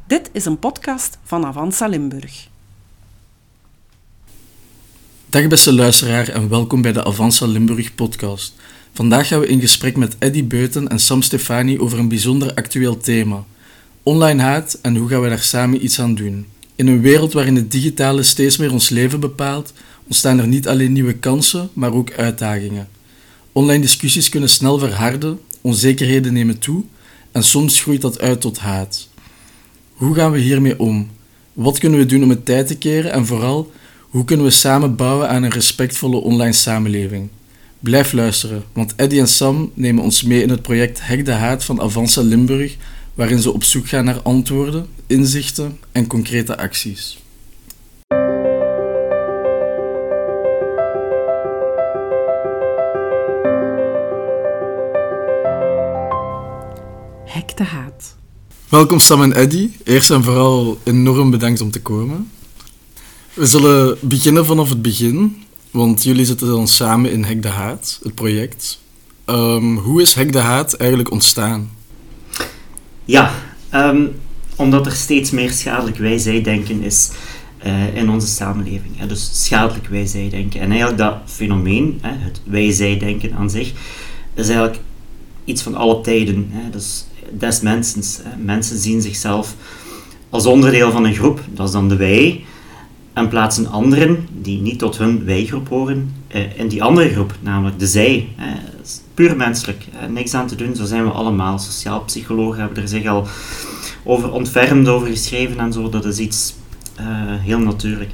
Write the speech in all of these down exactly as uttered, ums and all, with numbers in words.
Dit is een podcast van Avanza Limburg. Dag beste luisteraar en welkom bij de Avanza Limburg podcast. Vandaag gaan we in gesprek met Eddy Beuten en Sam Stefani over een bijzonder actueel thema. Online haat en hoe gaan we daar samen iets aan doen. In een wereld waarin het digitale steeds meer ons leven bepaalt, ontstaan er niet alleen nieuwe kansen, maar ook uitdagingen. Online discussies kunnen snel verharden, onzekerheden nemen toe en soms groeit dat uit tot haat. Hoe gaan we hiermee om? Wat kunnen we doen om het tij te keren en vooral, hoe kunnen we samen bouwen aan een respectvolle online samenleving? Blijf luisteren, want Eddy en Sam nemen ons mee in het project Hek de Haat van Avanza Limburg, waarin ze op zoek gaan naar antwoorden, inzichten en concrete acties. Hek de Haat. Welkom Sam en Eddy. Eerst en vooral enorm bedankt om te komen. We zullen beginnen vanaf het begin, want jullie zitten dan samen in Hek de Haat, het project. Um, hoe is Hek de Haat eigenlijk ontstaan? Ja, um, omdat er steeds meer schadelijk wij-zij-denken is uh, in onze samenleving. Hè? Dus schadelijk wij-zij-denken. En eigenlijk dat fenomeen, hè, het wij-zij-denken aan zich, is eigenlijk iets van alle tijden. Hè? Dus des mensens. Hè? Mensen zien zichzelf als onderdeel van een groep, dat is dan de wij, en plaatsen anderen, die niet tot hun wij-groep horen, uh, in die andere groep, namelijk de zij. Hè? Dat is puur menselijk, uh, niks aan te doen, zo zijn we allemaal. Sociaal psychologen hebben er zich al over ontfermd, over geschreven en zo, dat is iets uh, heel natuurlijk.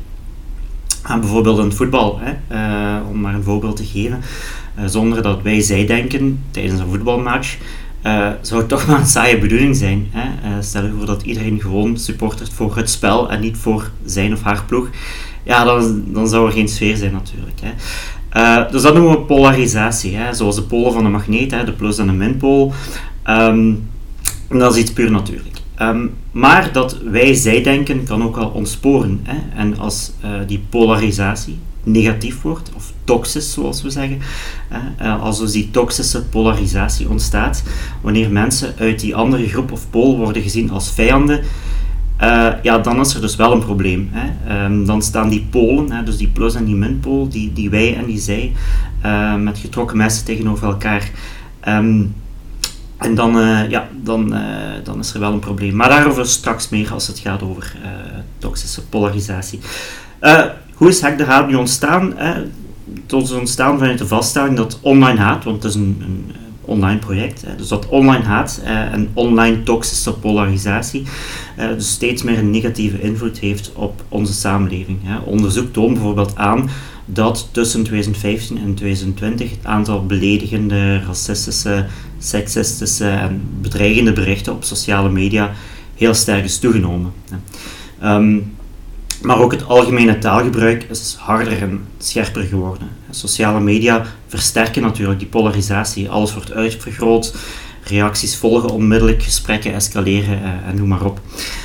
En bijvoorbeeld in het voetbal, hè? Uh, om maar een voorbeeld te geven, uh, zonder dat wij-zij denken tijdens een voetbalmatch, Uh, zou het toch maar een saaie bedoeling zijn. Hè? Uh, stel je voor dat iedereen gewoon supportert voor het spel en niet voor zijn of haar ploeg. Ja, dan, dan zou er geen sfeer zijn natuurlijk. Hè? Uh, dus dat noemen we polarisatie. Hè? Zoals de polen van een magneet, hè? De plus- en de minpool. Um, dat is iets puur natuurlijk. Um, maar dat wij-zij-denken kan ook wel ontsporen. Hè? En als uh, die polarisatie negatief wordt, of toxisch zoals we zeggen, uh, als dus die toxische polarisatie ontstaat, wanneer mensen uit die andere groep of pool worden gezien als vijanden, uh, ja, dan is er dus wel een probleem. Hè? Um, dan staan die polen, hè, dus die plus- en die minpool, die, die wij en die zij, uh, met getrokken messen tegenover elkaar. Um, En dan, uh, ja, dan, uh, dan is er wel een probleem. Maar daarover straks meer als het gaat over uh, toxische polarisatie. Uh, hoe is Hek de Haat nu ontstaan? Uh, tot is ontstaan vanuit de vaststelling dat online haat, want het is een, een online project, hè, dus dat online haat uh, en online toxische polarisatie uh, dus steeds meer een negatieve invloed heeft op onze samenleving. Hè. Onderzoek toont bijvoorbeeld aan dat tussen twintig vijftien en twintig twintig het aantal beledigende, racistische, seksistische en bedreigende berichten op sociale media heel sterk is toegenomen. Um, maar ook het algemene taalgebruik is harder en scherper geworden. Sociale media versterken natuurlijk die polarisatie. Alles wordt uitvergroot, reacties volgen onmiddellijk, gesprekken escaleren uh, en noem maar op.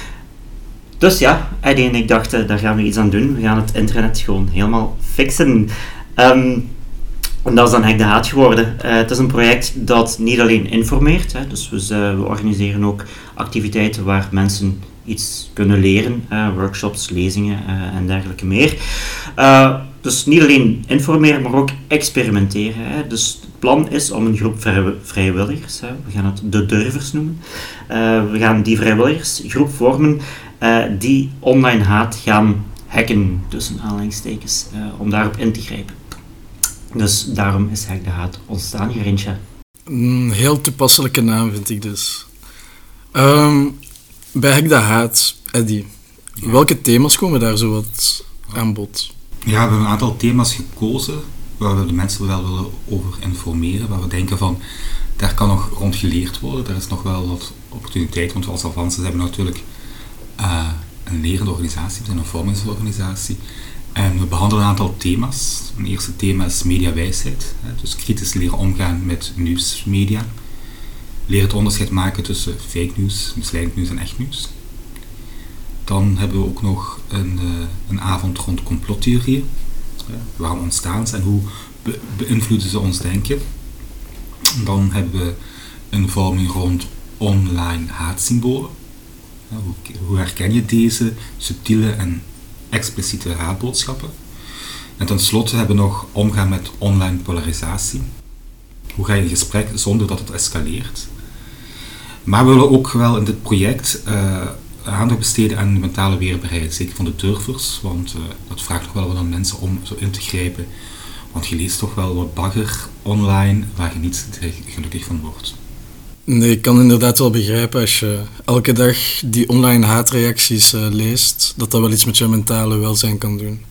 Dus ja, Eddy en ik dachten, daar gaan we iets aan doen. We gaan het internet gewoon helemaal fixen. Um, en dat is dan Hek de Haat geworden. Uh, het is een project dat niet alleen informeert, hè, dus we, uh, we organiseren ook activiteiten waar mensen iets kunnen leren, uh, workshops, lezingen uh, en dergelijke meer. Uh, dus niet alleen informeren, maar ook experimenteren. Hè. Dus het plan is om een groep vrij, vrijwilligers, hè, we gaan het de durvers noemen, uh, we gaan die vrijwilligersgroep vormen uh, die online haat gaan hacken, tussen aanhalingstekens, uh, om daarop in te grijpen. Dus daarom is Hek de Haat ontstaan, Gerintje. Een heel toepasselijke naam vind ik dus. Um, bij Hek de Haat, Eddy, ja. Welke thema's komen daar zo wat aan bod? Ja, we hebben een aantal thema's gekozen waar we de mensen wel willen over informeren, waar we denken van, daar kan nog rond geleerd worden, daar is nog wel wat opportuniteit, want we als Avanza hebben natuurlijk uh, een lerende organisatie, we zijn een vormingsorganisatie. En we behandelen een aantal thema's. Een eerste thema is mediawijsheid, dus kritisch leren omgaan met nieuwsmedia. Leren het onderscheid maken tussen fake nieuws, misleidend nieuws en echt nieuws. Dan hebben we ook nog een, een avond rond complottheorieën. Waarom ontstaan ze en hoe be- beïnvloeden ze ons denken. Dan hebben we een vorming rond online haatsymbolen. Hoe, hoe herken je deze subtiele en expliciete haatboodschappen? En tenslotte hebben we nog omgaan met online polarisatie. Hoe ga je in gesprek zonder dat het escaleert? Maar we willen ook wel in dit project uh, aandacht besteden aan de mentale weerbaarheid, zeker van de durvers, want uh, dat vraagt nog wel wat aan mensen om zo in te grijpen. Want je leest toch wel wat bagger online waar je niet gelukkig van wordt. Nee, ik kan inderdaad wel begrijpen als je elke dag die online haatreacties uh, leest, dat dat wel iets met je mentale welzijn kan doen.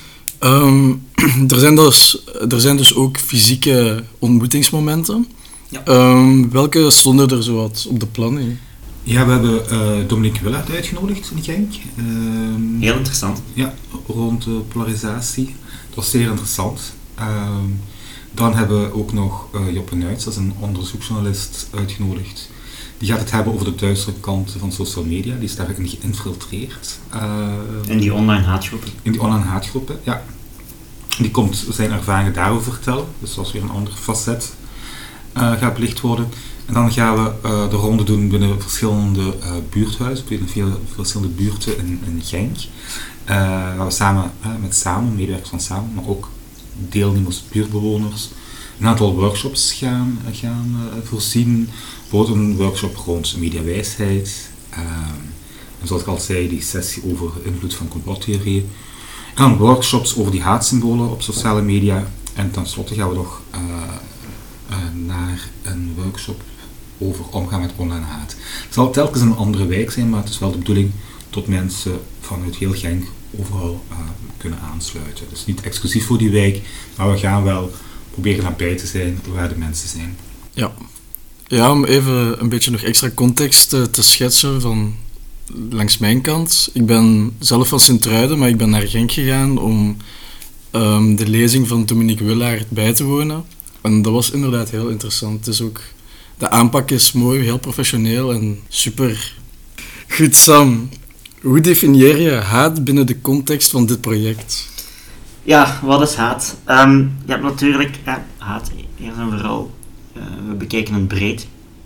Um, er, zijn dus, er zijn dus ook fysieke ontmoetingsmomenten. Ja. Um, welke stonden er zo wat op de planning? Ja, we hebben uh, Dominique Willaert uitgenodigd in Genk. Um, Heel interessant. Ja, rond de polarisatie. Dat was zeer interessant. Um, dan hebben we ook nog uh, Joppe Nuits, dat is een onderzoeksjournalist, uitgenodigd. Die gaat het hebben over de duistere kanten van social media. Die is daarin geïnfiltreerd. Uh, in die online haatgroepen. In die online haatgroepen, ja. Die komt zijn ervaringen daarover vertellen. Dus dat is weer een ander facet. Uh, gaat belicht worden. En dan gaan we uh, de ronde doen binnen verschillende uh, buurthuizen, binnen veel verschillende buurten in, in Genk. Uh, waar we samen uh, met Samen, medewerkers van Samen, maar ook deelnemers, buurtbewoners, een aantal workshops gaan, gaan uh, voorzien. Bijvoorbeeld een workshop rond mediawijsheid. Uh, en zoals ik al zei, die sessie over de invloed van complottheorieën. En dan workshops over die haatsymbolen op sociale media. En tenslotte gaan we nog uh, uh, naar een workshop over omgaan met online haat. Het zal telkens een andere wijk zijn, maar het is wel de bedoeling dat mensen vanuit heel Genk overal uh, kunnen aansluiten. Dus niet exclusief voor die wijk, maar we gaan wel proberen nabij te zijn waar de mensen zijn. Ja, ja om even een beetje nog extra context uh, te schetsen van langs mijn kant. Ik ben zelf van Sint-Truiden, maar ik ben naar Genk gegaan om um, de lezing van Dominique Willaert bij te wonen. En dat was inderdaad heel interessant. Het is ook, de aanpak is mooi, heel professioneel en super. Goed, Sam. Hoe definieer je haat binnen de context van dit project? Ja, wat is haat? Um, je hebt natuurlijk eh, haat, eerst en vooral, uh, we bekijken het breed.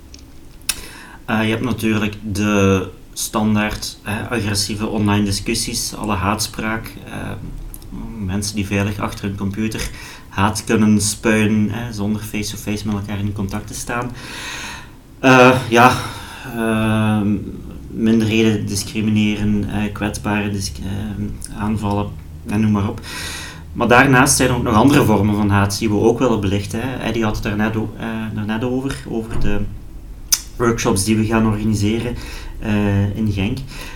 Uh, je hebt natuurlijk de standaard eh, agressieve online discussies, alle haatspraak, uh, mensen die veilig achter hun computer haat kunnen spuien eh, zonder face-to-face met elkaar in contact te staan. Uh, ja, uh, minderheden discrimineren, uh, kwetsbare disc- uh, aanvallen en noem maar op. Maar daarnaast zijn er ook nog andere vormen van haat die we ook willen belichten. Hè. Eddie had het daar net, o- uh, daar net over, over de workshops die we gaan organiseren uh, in Genk.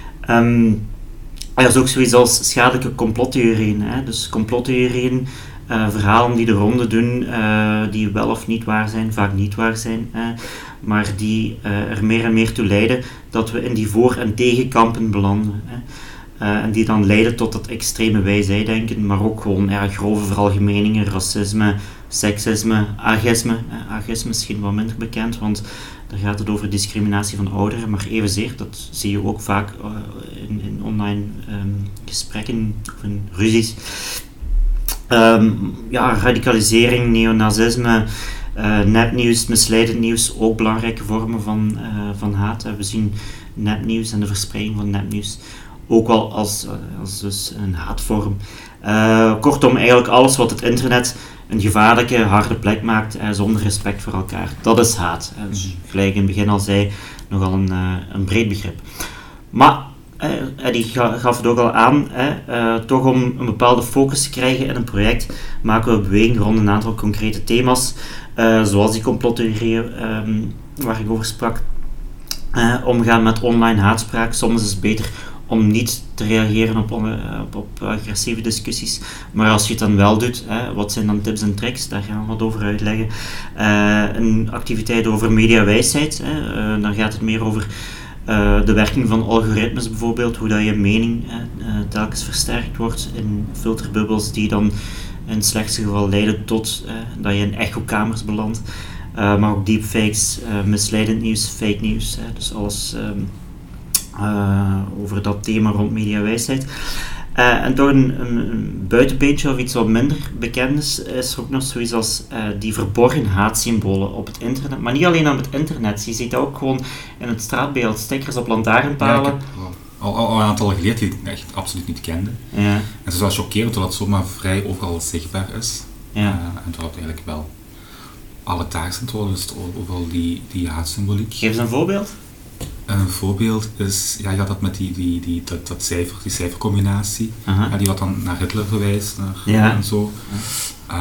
Um, er is ook zoiets als schadelijke complottheorieën. Hè. Dus complottheorieën, uh, verhalen die de ronde doen, uh, die wel of niet waar zijn, vaak niet waar zijn, uh, maar die uh, er meer en meer toe leiden dat we in die voor- en tegenkampen belanden. Hè. Uh, en die dan leiden tot dat extreme wij-zij-denken, maar ook gewoon ja, grove veralgemeningen, racisme, seksisme, agisme. Uh, agisme is misschien wat minder bekend, want daar gaat het over discriminatie van ouderen, maar evenzeer, dat zie je ook vaak uh, in, in online um, gesprekken of in ruzies. Um, ja, radicalisering, neonazisme, uh, nepnieuws, misleidend nieuws, ook belangrijke vormen van, uh, van haat. Uh, we zien nepnieuws en de verspreiding van nepnieuws ook wel als, als dus een haatvorm. Uh, kortom, eigenlijk alles wat het internet een gevaarlijke, harde plek maakt, uh, zonder respect voor elkaar. Dat is haat. En gelijk in het begin al zei, nogal een, uh, een breed begrip. Maar, uh, Eddie gaf het ook al aan, uh, uh, toch om een bepaalde focus te krijgen in een project, maken we beweging rond een aantal concrete thema's, uh, zoals die complottheorieën um, waar ik over sprak. Uh, omgaan met online haatspraak. Soms is het beter om niet te reageren op, op, op agressieve discussies. Maar als je het dan wel doet, hè, wat zijn dan tips en tricks? Daar gaan we wat over uitleggen. Uh, een activiteit over mediawijsheid. Hè, uh, dan gaat het meer over uh, de werking van algoritmes bijvoorbeeld. Hoe dat je mening uh, telkens versterkt wordt in filterbubbels die dan in het slechtste geval leiden tot uh, dat je in echokamers belandt. Uh, maar ook deepfakes, uh, misleidend nieuws, fake nieuws. Hè, dus alles... Um, Uh, over dat thema rond mediawijsheid. Uh, en toch een, een, een buitenbeentje of iets wat minder bekend is, is er ook nog zoiets als uh, die verborgen haatsymbolen op het internet. Maar niet alleen op het internet, je ziet dat ook gewoon in het straatbeeld, stickers op lantaarnpalen. Ja, ik heb al, al, al een aantal geleerd die ik echt absoluut niet kende. Ja. En het is wel chockerend dat het zomaar vrij overal zichtbaar is. Ja. Uh, en dat het eigenlijk wel alledaags is, dus overal die, die haatsymboliek. Geef eens een voorbeeld. Een voorbeeld is, ja, ja dat met die, die, die, dat, dat cijfer, die cijfercombinatie, Uh-huh. ja, die wat dan naar Hitler verwijst, naar, Ja. en zo. Uh,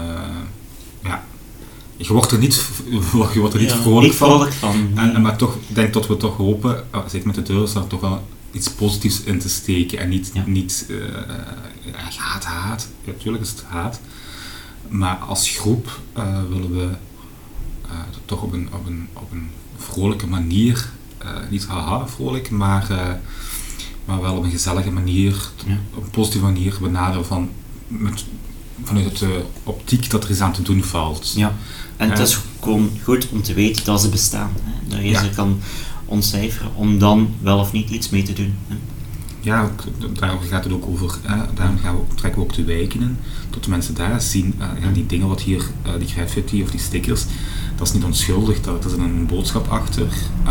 ja, je wordt er niet, je wordt er niet Ja, vrolijk niet van. vrolijk van. En, en maar toch, ik denk dat we toch hopen, uh, zeker met de deur, is daar toch wel iets positiefs in te steken en niet, Ja. niet uh, ja, haat, haat. Ja, natuurlijk is het haat. Maar als groep uh, willen we uh, toch op een, op, een, op een vrolijke manier, uh, niet haha vrolijk, maar, uh, maar wel op een gezellige manier, Ja. op een positieve manier benaderen van, met, vanuit de optiek dat er iets aan te doen valt. Ja. En het Uh, is gewoon goed om te weten dat ze bestaan. Hè? Dat je Ja. ze kan ontcijferen om dan wel of niet iets mee te doen. Hè? Ja, ook, daar gaat het ook over, hè, daarom gaan we, trekken we ook de wijken in, dat de mensen daar zien, uh, ja, die dingen wat hier, uh, die graffiti of die stickers, dat is niet onschuldig, daar is een boodschap achter. Uh,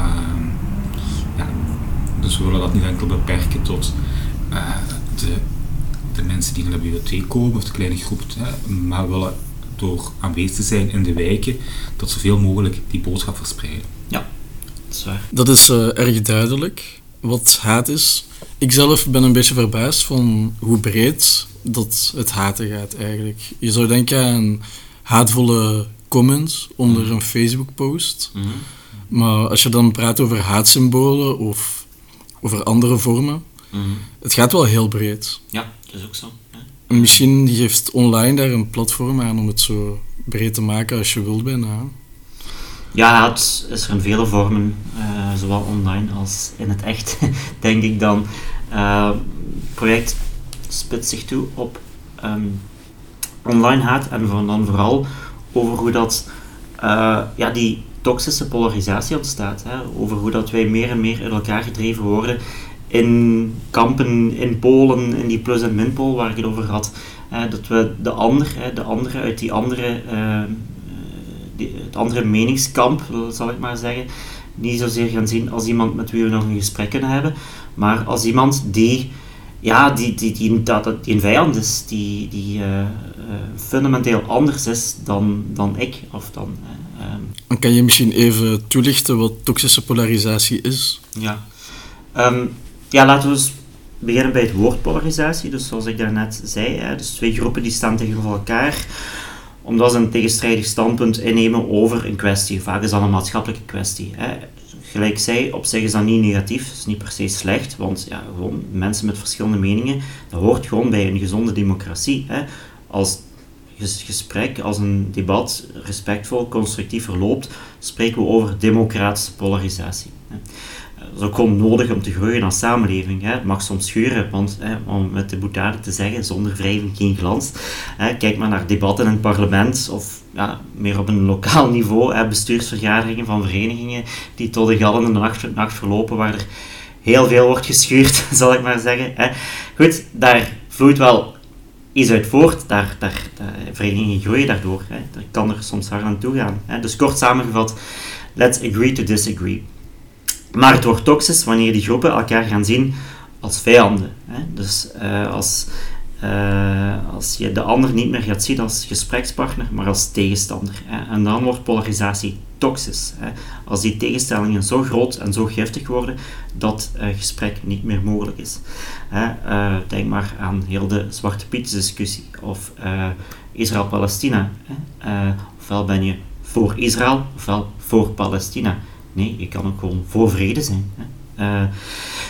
ja, dus we willen dat niet enkel beperken tot uh, de, de mensen die naar de bibliotheek komen, of de kleine groep, hè, maar we willen door aanwezig te zijn in de wijken, dat zoveel mogelijk die boodschap verspreiden. Ja, dat is waar. Dat is uh, erg duidelijk, wat haat is. Ik zelf ben een beetje verbaasd van hoe breed dat het haten gaat eigenlijk. Je zou denken aan haatvolle comments onder een Facebook-post. Mm-hmm. Maar als je dan praat over haatsymbolen of over andere vormen, Mm-hmm. het gaat wel heel breed. Ja, dat is ook zo. Hè? En misschien geeft online daar een platform aan om het zo breed te maken als je wilt bijna. Ja, het is er in vele vormen, uh, zowel online als in het echt, denk ik dan. Uh, het project spitst zich toe op um, online haat en voor, dan vooral over hoe dat, uh, ja, die toxische polarisatie ontstaat. Hè? Over hoe dat wij meer en meer in elkaar gedreven worden in kampen, in polen, in die plus- en minpool waar ik het over had. Uh, dat we de ander, uh, de andere uit die andere... Uh, Die, het andere meningskamp, zal ik maar zeggen, niet zozeer gaan zien als iemand met wie we nog een gesprek kunnen hebben, maar als iemand die, ja, die, die, die, die, die een vijand is, die, die uh, uh, fundamenteel anders is dan, dan ik. Of dan, uh, um, Dan kan je misschien even toelichten wat toxische polarisatie is? ja. Um, ja, laten we eens beginnen bij het woord polarisatie. Dus zoals ik daarnet zei, hè, dus twee groepen die staan tegenover elkaar, omdat ze een tegenstrijdig standpunt innemen over een kwestie. Vaak is dat een maatschappelijke kwestie. Hè. Gelijk zei, op zich is dat niet negatief, het is niet per se slecht, want ja, gewoon mensen met verschillende meningen, dat hoort gewoon bij een gezonde democratie. Hè. Als gesprek, als een debat respectvol, constructief verloopt, spreken we over democratische polarisatie. Hè. Dat is ook gewoon nodig om te groeien als samenleving. Hè. Het mag soms schuren, want hè, om met de boutade te zeggen, zonder wrijving geen glans. Hè. Kijk maar naar debatten in het parlement of ja, meer op een lokaal niveau, hè, bestuursvergaderingen van verenigingen die tot de gallende nacht, nacht verlopen, waar er heel veel wordt geschuurd, zal ik maar zeggen. Hè. Goed, daar vloeit wel iets uit voort, daar, daar, daar, verenigingen groeien daardoor. Hè. Daar kan er soms hard aan toe gaan. Hè. Dus kort samengevat, let's agree to disagree. Maar het wordt toxisch wanneer die groepen elkaar gaan zien als vijanden. Hè? Dus uh, als, uh, als je de ander niet meer gaat zien als gesprekspartner, maar als tegenstander. Hè? En dan wordt polarisatie toxisch. Hè? Als die tegenstellingen zo groot en zo giftig worden, dat uh, gesprek niet meer mogelijk is. Hè? Uh, denk maar aan heel de Zwarte Piet discussie of uh, Israël-Palestina. Hè? Uh, ofwel ben je voor Israël, ofwel voor Palestina. Nee, je kan ook gewoon voor vrede zijn. Hè. Uh,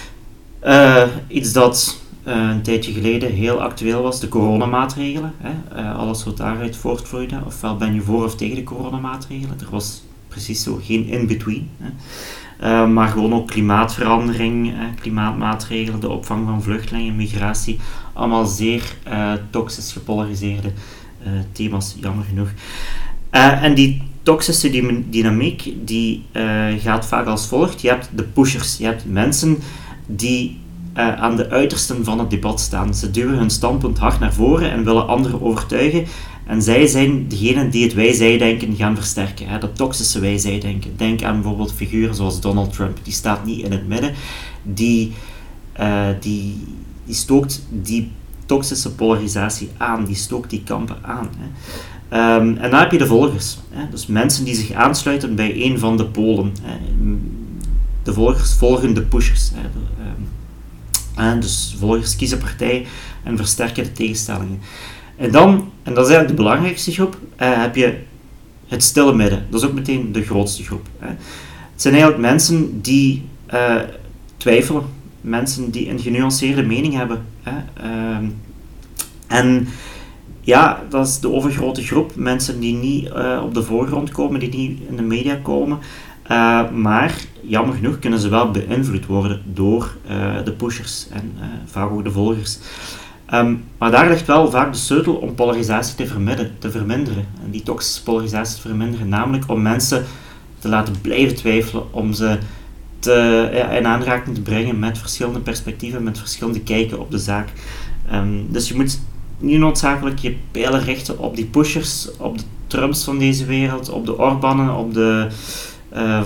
uh, iets dat uh, een tijdje geleden heel actueel was, de coronamaatregelen. Hè. Uh, alles wat daaruit voortvloeide. Ofwel ben je voor of tegen de coronamaatregelen. Er was precies zo geen in-between. Hè. Uh, maar gewoon ook klimaatverandering, hè, klimaatmaatregelen, de opvang van vluchtelingen, migratie. Allemaal zeer uh, toxisch gepolariseerde uh, thema's, jammer genoeg. Uh, en die toxische dynamiek die uh, gaat vaak als volgt. Je hebt de pushers, je hebt mensen die uh, aan de uitersten van het debat staan. Ze duwen hun standpunt hard naar voren en willen anderen overtuigen. En zij zijn degenen die het wij-zij-denken gaan versterken. Hè? Dat toxische wij-zij-denken. Denk aan bijvoorbeeld figuren zoals Donald Trump. Die staat niet in het midden. Die, uh, die, die stookt die toxische polarisatie aan. Die stookt die kampen aan. Hè? Um, en dan heb je de volgers. Hè? Dus mensen die zich aansluiten bij een van de polen. Hè? De volgers volgen de pushers. Hè? De, um, en dus volgers kiezen partij en versterken de tegenstellingen. En dan, en dat is eigenlijk de belangrijkste groep, uh, heb je het stille midden. Dat is ook meteen de grootste groep. Hè. Het zijn eigenlijk mensen die uh, twijfelen. Mensen die een genuanceerde mening hebben. Hè. Uh, en ja, dat is de overgrote groep. Mensen die niet uh, op de voorgrond komen, die niet in de media komen. Uh, maar jammer genoeg kunnen ze wel beïnvloed worden door uh, de pushers en uh, vaak ook de volgers. Um, maar daar ligt wel vaak de sleutel om polarisatie te, verminderen, te verminderen. En die toxische polarisatie te verminderen. Namelijk om mensen te laten blijven twijfelen. Om ze te, ja, in aanraking te brengen met verschillende perspectieven. Met verschillende kijken op de zaak. Um, dus je moet niet noodzakelijk je pijlen richten op die pushers. Op de Trumps van deze wereld. Op de Orbanen. Op de, uh,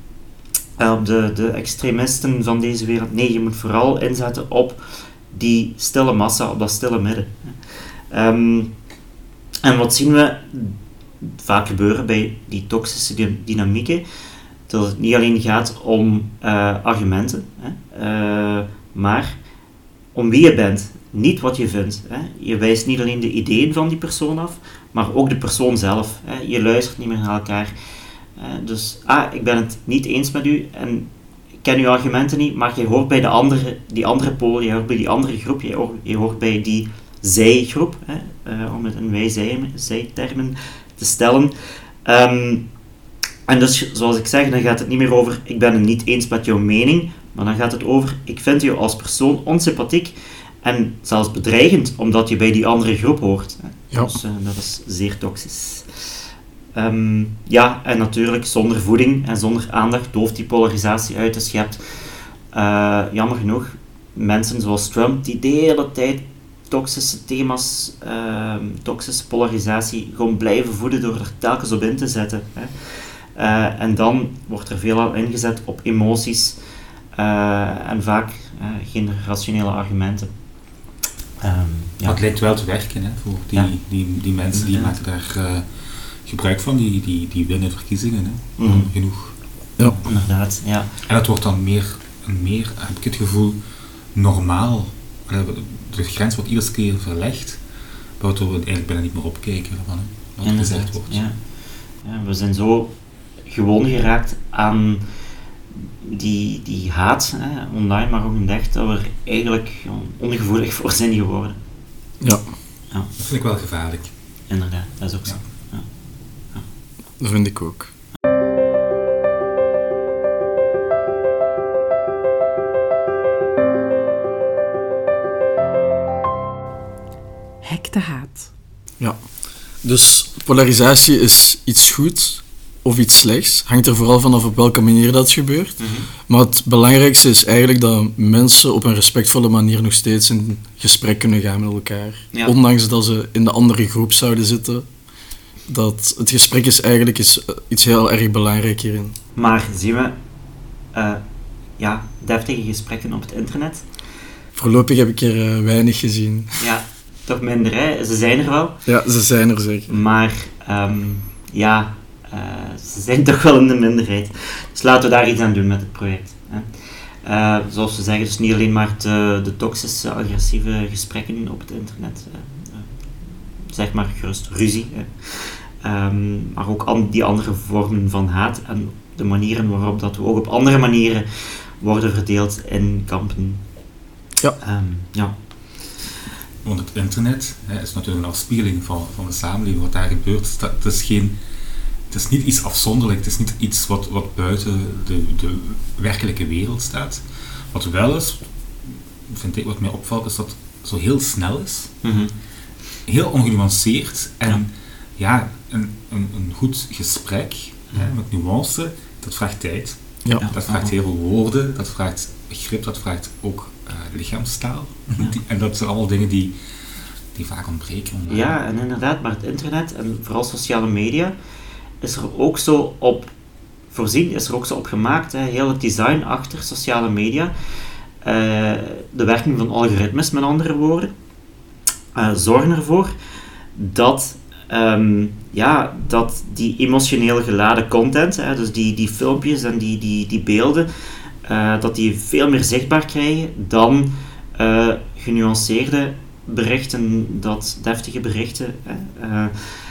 op de, de extremisten van deze wereld. Nee, je moet vooral inzetten op die stille massa, op dat stille midden. Um, en wat zien we vaak gebeuren bij die toxische dynamieken? Dat het niet alleen gaat om uh, argumenten, hè, uh, maar om wie je bent, niet wat je vindt. Hè. Je wijst niet alleen de ideeën van die persoon af, maar ook de persoon zelf. Hè. Je luistert niet meer naar elkaar. Uh, dus, ah, ik ben het niet eens met u en ik ken uw argumenten niet, maar je hoort bij de andere, die andere pool, je hoort bij die andere groep, je hoort, je hoort bij die zij-groep, hè, uh, om het in wij-zij-termen te stellen. Um, en dus, zoals ik zeg, dan gaat het niet meer over, ik ben het niet eens met jouw mening, maar dan gaat het over, ik vind je als persoon onsympathiek en zelfs bedreigend, omdat je bij die andere groep hoort. Hè. Ja. Dus uh, dat is zeer toxisch. Um, ja, en natuurlijk zonder voeding en zonder aandacht dooft die polarisatie uit. Dus je hebt, uh, jammer genoeg, mensen zoals Trump die de hele tijd toxische thema's, uh, toxische polarisatie gewoon blijven voeden door er telkens op in te zetten. Hè. Uh, en dan wordt er veelal ingezet op emoties uh, en vaak uh, geen rationele argumenten. Um, ja. Maar het lijkt wel te werken hè, voor die, ja. die, die mensen die ja. maken daar uh, gebruik van, die, die, die winnen verkiezingen. Hè. Mm. Genoeg. Ja. Inderdaad, ja. En dat wordt dan meer en meer, heb ik het gevoel, normaal. De grens wordt iedere keer verlegd, waardoor we eigenlijk bijna niet meer opkijken van hè, wat gezegd wordt. Ja. Ja, we zijn zo gewoon geraakt aan die, die haat, hè, online, maar ook in echt, dat we er eigenlijk ongevoelig voor zijn geworden. Ja. Ja. Dat vind ik wel gevaarlijk. Inderdaad, dat is ook zo. Ja. Ja. Ja. Dat vind ik ook. Hek de haat. Ja. Dus polarisatie is iets goed of iets slechts. Hangt er vooral vanaf op welke manier dat gebeurt. Mm-hmm. Maar het belangrijkste is eigenlijk dat mensen op een respectvolle manier nog steeds in gesprek kunnen gaan met elkaar. Ja. Ondanks dat ze in de andere groep zouden zitten. Dat het gesprek is eigenlijk is iets heel erg belangrijk hierin. Maar zien we uh, ja, deftige gesprekken op het internet? Voorlopig heb ik er uh, weinig gezien. Ja, toch minder, hè? Ze zijn er wel. Ja, ze zijn er zeker. Maar um, ja, uh, ze zijn toch wel in de minderheid. Dus laten we daar iets aan doen met het project. Hè? Uh, zoals we zeggen, dus niet alleen maar de, de toxische, agressieve gesprekken op het internet. Uh, uh, zeg maar gerust ruzie. Hè? Um, maar ook an, die andere vormen van haat en de manieren waarop dat we ook op andere manieren worden verdeeld in kampen. Ja. Um, ja. Want het internet hè, is natuurlijk een afspiegeling van, van de samenleving. Wat daar gebeurt, dat, het, is geen, het is niet iets afzonderlijk. Het is niet iets wat, wat buiten de, de werkelijke wereld staat. Wat wel is, vind ik, wat mij opvalt, is dat het zo heel snel is. Mm-hmm. Heel ongenuanceerd. En ja, ja een, een, een goed gesprek mm-hmm. hè, met nuance, dat vraagt tijd. Ja. Dat vraagt heel veel woorden, dat vraagt begrip, dat vraagt ook uh, lichaamstaal. Ja. Die, en dat zijn allemaal dingen die, die vaak ontbreken. Om, uh, ja, en inderdaad, maar het internet en vooral sociale media is er ook zo op voorzien, is er ook zo op gemaakt, hè, heel het design achter sociale media. Uh, de werking van algoritmes, met andere woorden, uh, zorgen ervoor dat, um, ja, dat die emotioneel geladen content, hè, dus die, die filmpjes en die, die, die beelden, uh, dat die veel meer zichtbaar krijgen dan uh, genuanceerde berichten, dat deftige berichten. Hè, uh,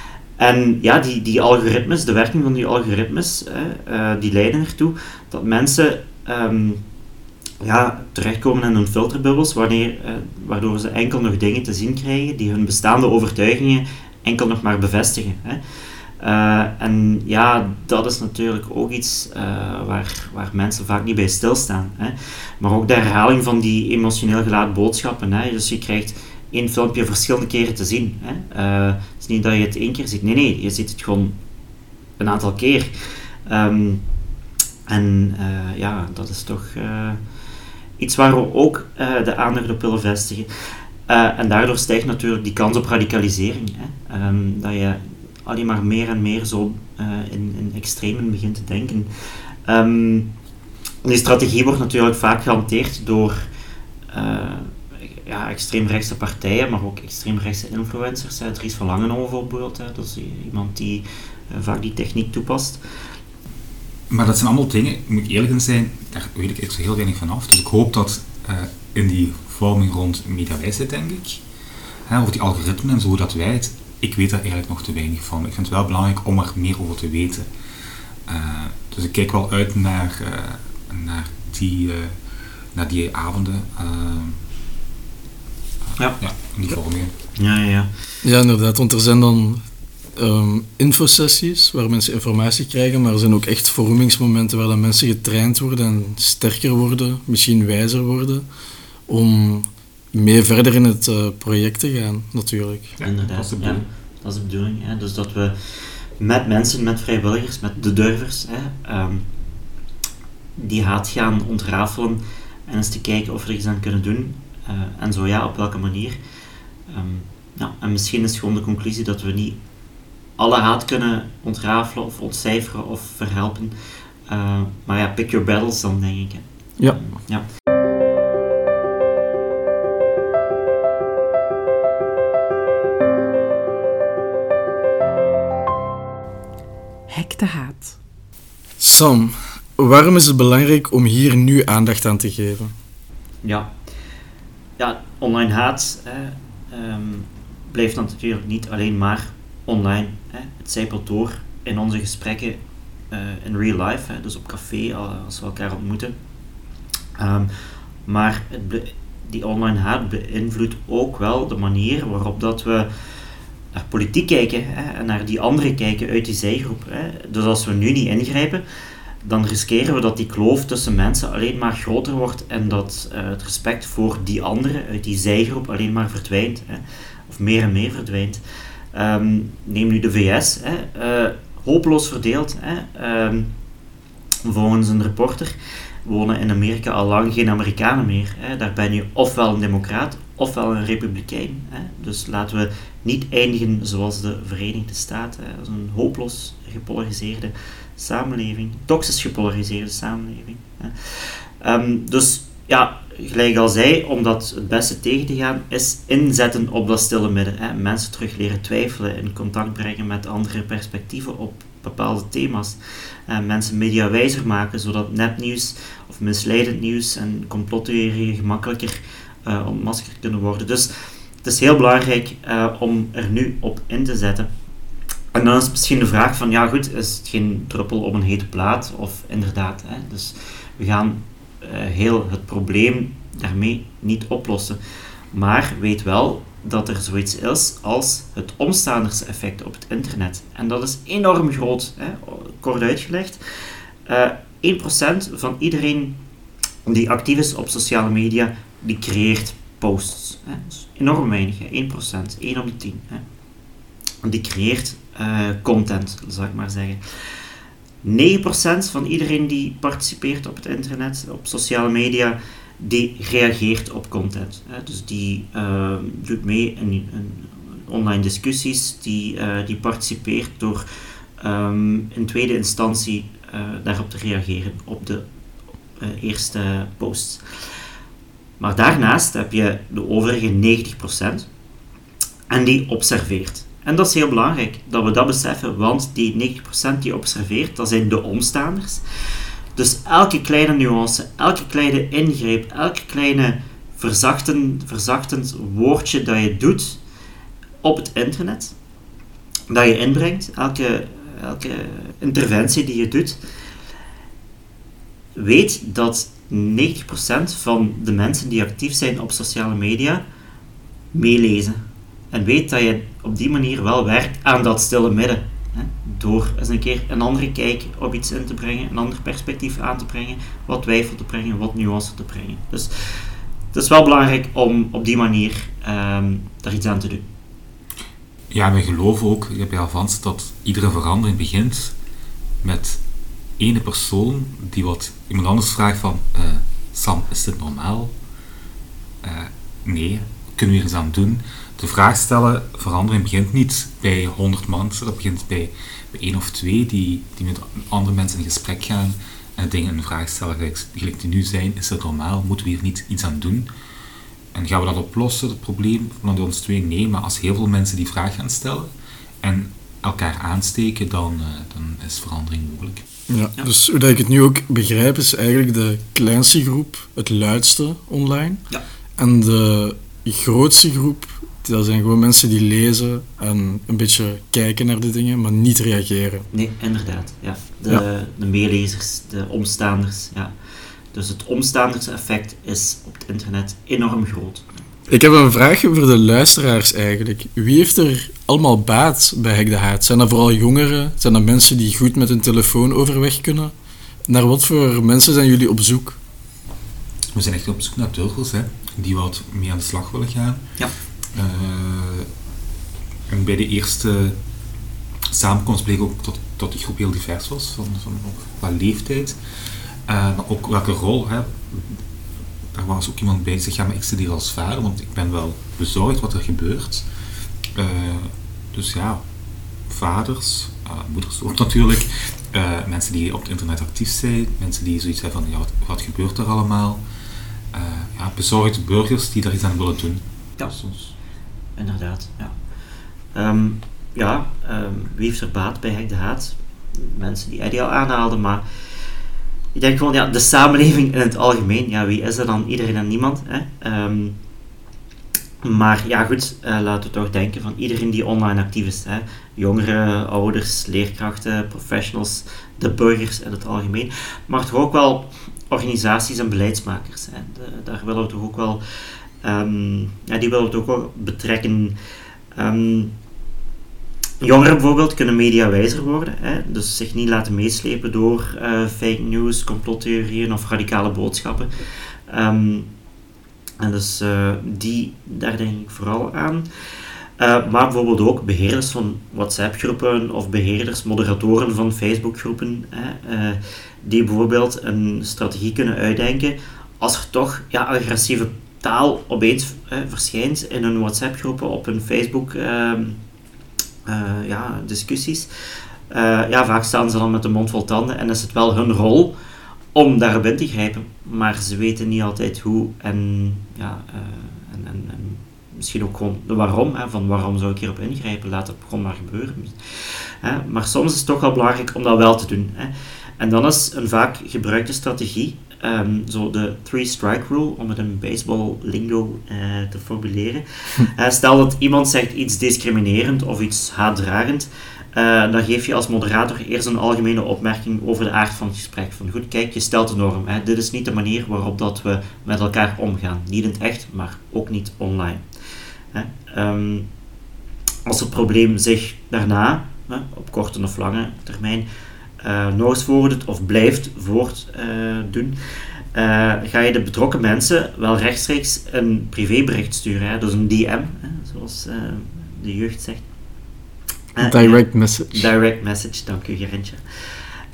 En ja, die, die algoritmes, de werking van die algoritmes, hè, uh, die leiden ertoe dat mensen um, ja, terechtkomen in hun filterbubbels, wanneer, uh, waardoor ze enkel nog dingen te zien krijgen die hun bestaande overtuigingen enkel nog maar bevestigen. Hè. Uh, en ja, dat is natuurlijk ook iets uh, waar, waar mensen vaak niet bij stilstaan. Hè. Maar ook de herhaling van die emotioneel geladen boodschappen. Hè. Dus je krijgt één filmpje verschillende keren te zien. Hè. Uh, het is niet dat je het één keer ziet. Nee, nee, je ziet het gewoon een aantal keer. Um, en uh, ja, dat is toch uh, iets waar we ook uh, de aandacht op willen vestigen. Uh, en daardoor stijgt natuurlijk die kans op radicalisering. Hè. Um, dat je alleen maar meer en meer zo uh, in, in extremen begint te denken. Um, die strategie wordt natuurlijk vaak gehanteerd door uh, ja, extreemrechtse partijen, maar ook extreemrechtse influencers. Hè. Dries van Langenhoven bijvoorbeeld, hè. Dat is iemand die uh, vaak die techniek toepast. Maar dat zijn allemaal dingen, ik moet eerlijk in zijn, daar weet ik echt zo heel weinig van af. Dus ik hoop dat uh, in die vorming rond mediawijsheid, denk ik, hè, over die algoritmen en zo, hoe dat wijdt, ik weet daar eigenlijk nog te weinig van. Ik vind het wel belangrijk om er meer over te weten. Uh, dus ik kijk wel uit naar, uh, naar, die, uh, naar die avonden. Uh, ja. ja, in die vormingen. Ja, ja, ja. Ja, inderdaad, want er zijn dan um, infosessies waar mensen informatie krijgen, maar er zijn ook echt vormingsmomenten waar dan mensen getraind worden en sterker worden, misschien wijzer worden, om mee verder in het uh, project te gaan, natuurlijk. Ja, inderdaad, dat is de bedoeling. Ja, dat is de bedoeling. Hè. Dus dat we met mensen, met vrijwilligers, met de durvers, hè, um, die haat gaan ontrafelen en eens te kijken of we er iets aan kunnen doen. Uh, en zo ja, op welke manier. Um, ja, en misschien is gewoon de conclusie dat we niet alle haat kunnen ontrafelen of ontcijferen of verhelpen. Uh, maar ja, pick your battles dan, denk ik. Hè. Ja. Um, ja. Hek de haat. Sam, waarom is het belangrijk om hier nu aandacht aan te geven? Ja, ja online haat hè, um, blijft natuurlijk niet alleen maar online. Hè. Het zijpelt door in onze gesprekken uh, in real life, hè, dus op café als we elkaar ontmoeten. Um, maar het be- die online haat beïnvloedt ook wel de manier waarop dat we naar politiek kijken, hè, en naar die anderen kijken uit die zijgroep. Hè. Dus als we nu niet ingrijpen, dan riskeren we dat die kloof tussen mensen alleen maar groter wordt en dat uh, het respect voor die anderen uit die zijgroep alleen maar verdwijnt. Hè, of meer en meer verdwijnt. Um, neem nu de V S, hè, uh, hopeloos verdeeld. Hè, um, volgens een reporter wonen in Amerika al lang geen Amerikanen meer. Hè. Daar ben je ofwel een democraat ofwel een republikein. Hè. Dus laten we niet eindigen zoals de Verenigde Staten. Hè. Dat is een hopeloos gepolariseerde samenleving, toxisch gepolariseerde samenleving. Hè. Um, dus ja, gelijk ik al zei, om dat het beste tegen te gaan, is inzetten op dat stille midden. Hè. Mensen terug leren twijfelen, in contact brengen met andere perspectieven op bepaalde thema's. Uh, mensen mediawijzer maken, zodat nepnieuws of misleidend nieuws en complottheorieën gemakkelijker uh, ontmaskerd kunnen worden. Dus het is heel belangrijk uh, om er nu op in te zetten. En dan is misschien de vraag van, ja goed, is het geen druppel op een hete plaat? Of inderdaad, hè? Dus we gaan uh, heel het probleem daarmee niet oplossen. Maar weet wel dat er zoiets is als het omstaanerseffect op het internet. En dat is enorm groot, hè? Kort uitgelegd. Uh, één procent van iedereen die actief is op sociale media, die creëert posts. Hè? Dus enorm weinig, hè? één procent, één op de tien. Hè? Die creëert uh, content, zal ik maar zeggen. negen procent van iedereen die participeert op het internet, op sociale media, die reageert op content. Hè. Dus die uh, doet mee in, in online discussies, die, uh, die participeert door um, in tweede instantie uh, daarop te reageren, op de uh, eerste posts. Maar daarnaast heb je de overige negentig procent en die observeert. En dat is heel belangrijk dat we dat beseffen, want die negentig procent die observeert, dat zijn de omstaanders. Dus elke kleine nuance, elke kleine ingreep, elke kleine verzachtend, verzachtend woordje dat je doet op het internet, dat je inbrengt, elke, elke interventie die je doet, weet dat negentig procent van de mensen die actief zijn op sociale media meelezen. En weet dat je op die manier wel werkt aan dat stille midden. Hè? Door eens een keer een andere kijk op iets in te brengen, een ander perspectief aan te brengen, wat twijfel te brengen, wat nuance te brengen. Dus het is wel belangrijk om op die manier um, daar iets aan te doen. Ja, wij geloven ook bij Avans dat iedere verandering begint met ene persoon die wat iemand anders vraagt van uh, Sam, is dit normaal? Uh, nee, kunnen we hier iets aan doen? De vraag stellen, verandering begint niet bij honderd mensen, dat begint bij, bij één of twee die, die met andere mensen in gesprek gaan en dingen in vraag stellen, gelijk, gelijk die nu zijn, is dat normaal? Moeten we hier niet iets aan doen? En gaan we dat oplossen, het probleem van ons twee? Nee, maar als heel veel mensen die vraag gaan stellen en elkaar aansteken, dan, uh, dan is verandering mogelijk. Ja, ja. Dus hoe dat ik het nu ook begrijp, is eigenlijk de kleinste groep het luidste online. Ja. En de grootste groep, dat zijn gewoon mensen die lezen en een beetje kijken naar de dingen, maar niet reageren. Nee, inderdaad. Ja. De, ja. de meelezers, de omstaanders. Ja. Dus het omstaanderseffect is op het internet enorm groot. Ik heb een vraag voor de luisteraars eigenlijk. Wie heeft er allemaal baat bij Hek de Haat? Zijn dat vooral jongeren? Zijn dat mensen die goed met hun telefoon overweg kunnen? Naar wat voor mensen zijn jullie op zoek? We zijn echt op zoek naar durvels, hè, die wat mee aan de slag willen gaan. Ja. Uh, en bij de eerste samenkomst bleek ook dat, dat die groep heel divers was, van, van, qua leeftijd. Uh, maar ook welke rol, hè. Daar was ook iemand bij die zegt, ja, maar ik zit hier als vader, want ik ben wel bezorgd wat er gebeurt. Uh, dus ja, vaders, uh, moeders ook natuurlijk, uh, mensen die op het internet actief zijn, mensen die zoiets hebben van, ja, wat, wat gebeurt er allemaal? Uh, ja, bezorgde burgers die daar iets aan willen doen. Ja, soms. Inderdaad, ja. Um, ja, um, wie heeft er baat bij Hek de Haat? Mensen die Eddie al aanhaalden, maar ik denk gewoon, ja, de samenleving in het algemeen, ja, wie is er dan? Iedereen en niemand, hè? Um, maar ja, goed, uh, laten we toch denken van iedereen die online actief is, hè? Jongeren, ouders, leerkrachten, professionals, de burgers in het algemeen, maar toch ook wel organisaties en beleidsmakers, hè? De, daar willen we toch ook wel, um, ja, die willen we toch ook wel betrekken. Um, Jongeren bijvoorbeeld kunnen mediawijzer worden, hè? Dus zich niet laten meeslepen door uh, fake news, complottheorieën of radicale boodschappen. Um, en dus uh, die, daar denk ik vooral aan. Uh, maar bijvoorbeeld ook beheerders van WhatsApp-groepen of beheerders, moderatoren van Facebook-groepen, hè? Uh, die bijvoorbeeld een strategie kunnen uitdenken als er toch ja, agressieve taal opeens uh, verschijnt in hun WhatsApp-groepen, op hun Facebook uh, Uh, ja, discussies. Uh, ja, vaak staan ze dan met de mond vol tanden en is het wel hun rol om daarop in te grijpen. Maar ze weten niet altijd hoe en, ja, uh, en, en, en misschien ook gewoon de waarom. Hè, van waarom zou ik hierop ingrijpen? Laat het gewoon maar gebeuren. Uh, maar soms is het toch wel belangrijk om dat wel te doen. Hè. En dan is een vaak gebruikte strategie, um, zo de three-strike rule, om het in baseball lingo uh, te formuleren. Uh, stel dat iemand zegt iets discriminerend of iets haatdragend, uh, dan geef je als moderator eerst een algemene opmerking over de aard van het gesprek. Van goed, kijk, je stelt de norm. Hè. Dit is niet de manier waarop dat we met elkaar omgaan. Niet in het echt, maar ook niet online. Hè. Um, als het probleem zich daarna, hè, op korte of lange termijn, Uh, nog eens voordoet of blijft voortdoen, uh, uh, ga je de betrokken mensen wel rechtstreeks een privébericht sturen, hè? Dus een D M, hè? Zoals uh, de jeugd zegt. Uh, direct message. Direct message, dank u Gerentje.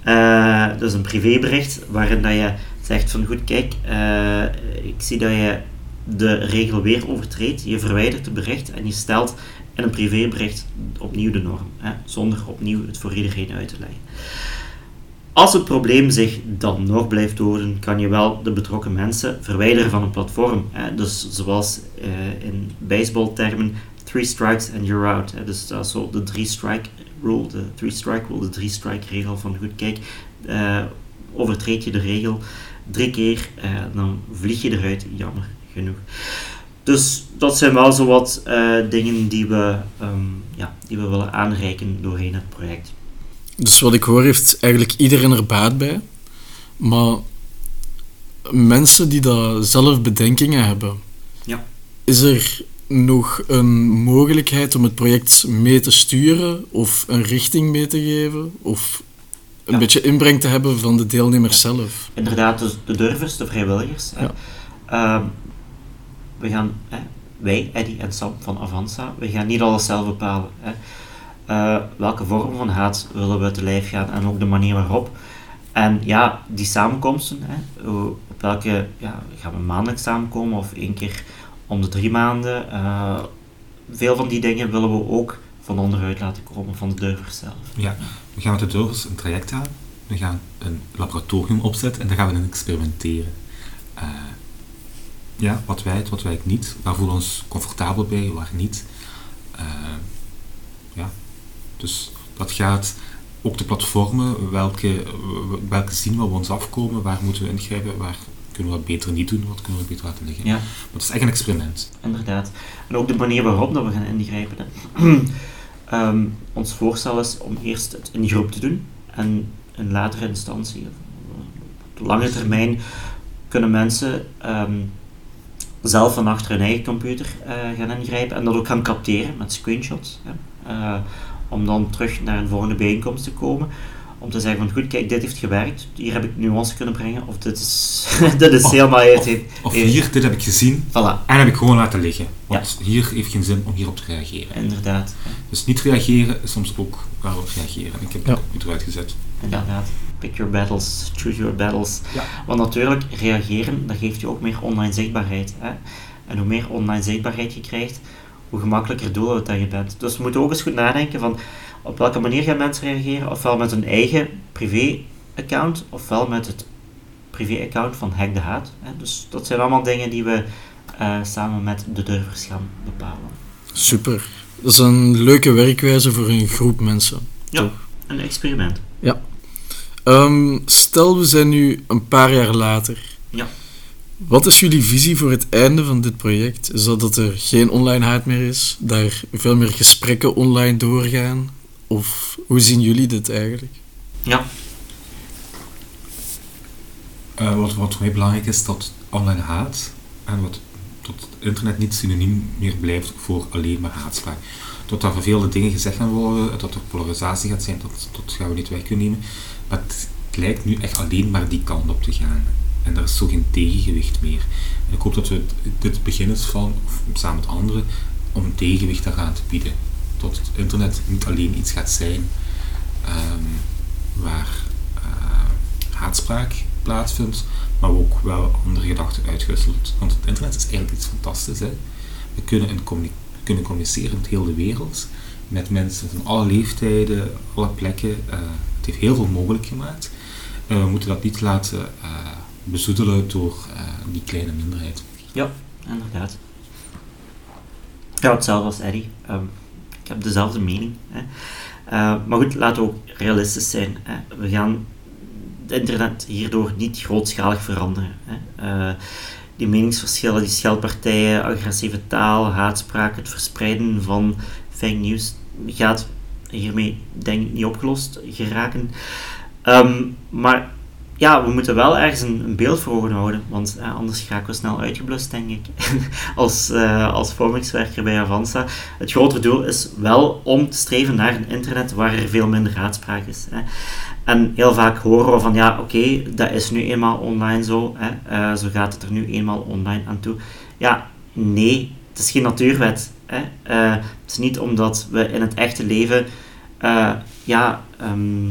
Uh, dus een privébericht waarin dat je zegt van goed, kijk, uh, ik zie dat je de regel weer overtreedt, je verwijdert het bericht en je stelt in een privébericht opnieuw de norm, hè, zonder opnieuw het voor iedereen uit te leggen. Als het probleem zich dan nog blijft doordoen, kan je wel de betrokken mensen verwijderen van een platform. Hè. Dus zoals uh, in baseballtermen, three strikes and you're out. Hè. Dus dat is zo de three strike rule, de three strike rule, de three strike regel van goed, kijk, uh, overtreed je de regel drie keer, uh, dan vlieg je eruit, jammer genoeg. Dus dat zijn wel zo wat uh, dingen die we, um, ja, die we willen aanreiken doorheen het project. Dus wat ik hoor, heeft eigenlijk iedereen er baat bij. Maar mensen die daar zelf bedenkingen hebben, ja. Is er nog een mogelijkheid om het project mee te sturen of een richting mee te geven? Of een ja. beetje inbreng te hebben van de deelnemers ja. zelf? Inderdaad, dus de durvers, de vrijwilligers. Ja. Hè. Uh, we gaan, hè, wij, Eddie en Sam van Avanza, we gaan niet alles zelf bepalen. Hè. Uh, welke vorm van haat willen we te lijf gaan en ook de manier waarop. En ja, die samenkomsten, hè, op welke ja, gaan we maandelijks samenkomen of één keer om de drie maanden. Uh, veel van die dingen willen we ook van onderuit laten komen, van de durvers zelf. Ja, we gaan met de durvers een traject aan, we gaan een laboratorium opzetten en daar gaan we in experimenteren. Uh, ja, wat werkt, wat werkt niet, waar voelen we ons comfortabel bij, waar niet. Uh, ja. Dus dat gaat ook de platformen, welke, welke zien we op ons afkomen, waar moeten we ingrijpen, waar kunnen we wat beter niet doen, wat kunnen we beter laten liggen. Ja. Maar het is echt een experiment. Inderdaad. En ook de manier waarop dat we gaan ingrijpen. um, ons voorstel is om eerst het in groep te doen en in latere instantie, op lange termijn, kunnen mensen um, zelf van achter hun eigen computer uh, gaan ingrijpen en dat ook gaan capteren met screenshots. Hè. Uh, om dan terug naar een volgende bijeenkomst te komen. Om te zeggen van goed, kijk, dit heeft gewerkt. Hier heb ik nuance kunnen brengen. Of dit is, dit is of, helemaal... Of, heeft, of hier, dit heb ik gezien. Voilà. En heb ik gewoon laten liggen. Want ja. hier heeft geen zin om hierop te reageren. Inderdaad. Dus niet reageren is soms ook waarop reageren. Ik heb ja. het eruit gezet. Inderdaad. Pick your battles, choose your battles. Ja. Want natuurlijk, reageren, dat geeft je ook meer online zichtbaarheid. Hè? En hoe meer online zichtbaarheid je krijgt, hoe gemakkelijker doelhoud dat je bent. Dus we moeten ook eens goed nadenken van op welke manier gaan mensen reageren, ofwel met hun eigen privé-account, ofwel met het privé-account van Hek de Haat. Dus dat zijn allemaal dingen die we uh, samen met de durvers gaan bepalen. Super. Dat is een leuke werkwijze voor een groep mensen. Ja, toch? Een experiment. Ja. Um, stel, we zijn nu een paar jaar later. Ja. Wat is jullie visie voor het einde van dit project? Is dat dat er geen online haat meer is? Dat veel meer gesprekken online doorgaan? Of hoe zien jullie dit eigenlijk? Ja. Uh, wat, wat voor mij belangrijk is, dat online haat en wat, dat internet niet synoniem meer blijft voor alleen maar haatspraak. Dat er vervelende dingen gezegd gaan worden, dat er polarisatie gaat zijn, dat, dat gaan we niet weg kunnen nemen. Maar het lijkt nu echt alleen maar die kant op te gaan. En er is zo geen tegengewicht meer. En ik hoop dat we dit begin is van, of samen met anderen, om een tegenwicht daaraan te bieden. Dat het internet niet alleen iets gaat zijn um, waar uh, haatspraak plaatsvindt, maar ook wel andere gedachten uitwisselt. Want het internet is eigenlijk iets fantastisch. Hè? We kunnen, in communi- kunnen communiceren met heel de wereld, met mensen van alle leeftijden, alle plekken. Uh, het heeft heel veel mogelijk gemaakt. Uh, we moeten dat niet laten uh, bezoedelen door uh, die kleine minderheid. Ja, inderdaad. Ja, hetzelfde als Eddie. Um, ik heb dezelfde mening. Hè. Uh, maar goed, laten we ook realistisch zijn. Hè. We gaan het internet hierdoor niet grootschalig veranderen. Hè. Uh, die meningsverschillen, die scheldpartijen, agressieve taal, haatspraak, het verspreiden van fake news gaat hiermee denk ik niet opgelost geraken. Um, maar ja, we moeten wel ergens een, een beeld voor ogen houden, want eh, anders raken we snel uitgeblust, denk ik, als, uh, als vormingswerker bij Avanza. Het grotere doel is wel om te streven naar een internet waar er veel minder haatspraak is. Hè. En heel vaak horen we van, ja, oké, okay, dat is nu eenmaal online zo, hè. Uh, zo gaat het er nu eenmaal online aan toe. Ja, nee, het is geen natuurwet. Hè. Uh, het is niet omdat we in het echte leven, uh, ja... Um,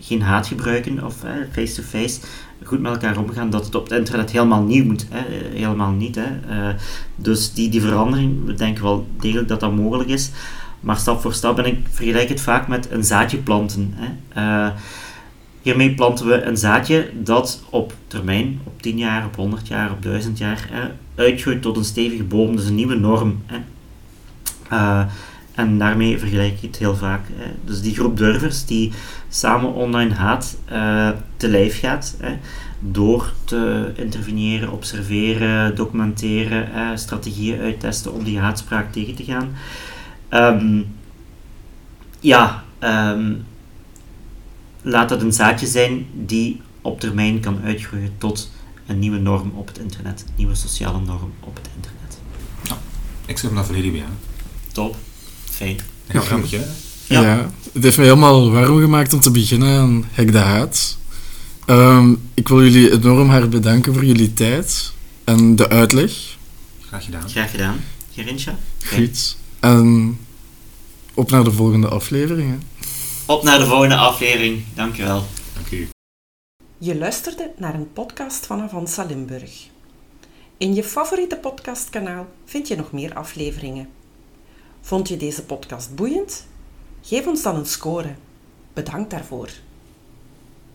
geen haat gebruiken of uh, face-to-face goed met elkaar omgaan, dat het op het internet helemaal nieuw moet. Hè? Helemaal niet. Hè? Uh, dus die, die verandering, we denken wel degelijk dat dat mogelijk is. Maar stap voor stap, en ik vergelijk het vaak met een zaadje planten. Hè? Uh, hiermee planten we een zaadje dat op termijn, op tien jaar, op honderd jaar, op duizend jaar, hè, uitgroeit tot een stevige boom. Dus een nieuwe norm. Hè? Uh, en daarmee vergelijk ik het heel vaak. Hè? Dus die groep durvers die samen online haat uh, te lijf gaat, hè? Door te interveneren, observeren, documenteren, hè? Strategieën uittesten om die haatspraak tegen te gaan. Um, ja, um, laat dat een zaadje zijn die op termijn kan uitgroeien tot een nieuwe norm op het internet. Een nieuwe sociale norm op het internet. Ja, ik zeg hem daar volledig bij aan. Top. Fijn. Dan gaan we gaan beginnen. Ja. ja, het heeft mij helemaal warm gemaakt om te beginnen aan Hek de Haat. Um, ik wil jullie enorm hard bedanken voor jullie tijd en de uitleg. Graag gedaan. Graag gedaan. Gerintja. Goed. En op naar de volgende aflevering. Hè. Op naar de volgende aflevering. Dankjewel. Dank u. Je luisterde naar een podcast van Avanza Limburg. In je favoriete podcastkanaal vind je nog meer afleveringen. Vond je deze podcast boeiend? Geef ons dan een score. Bedankt daarvoor.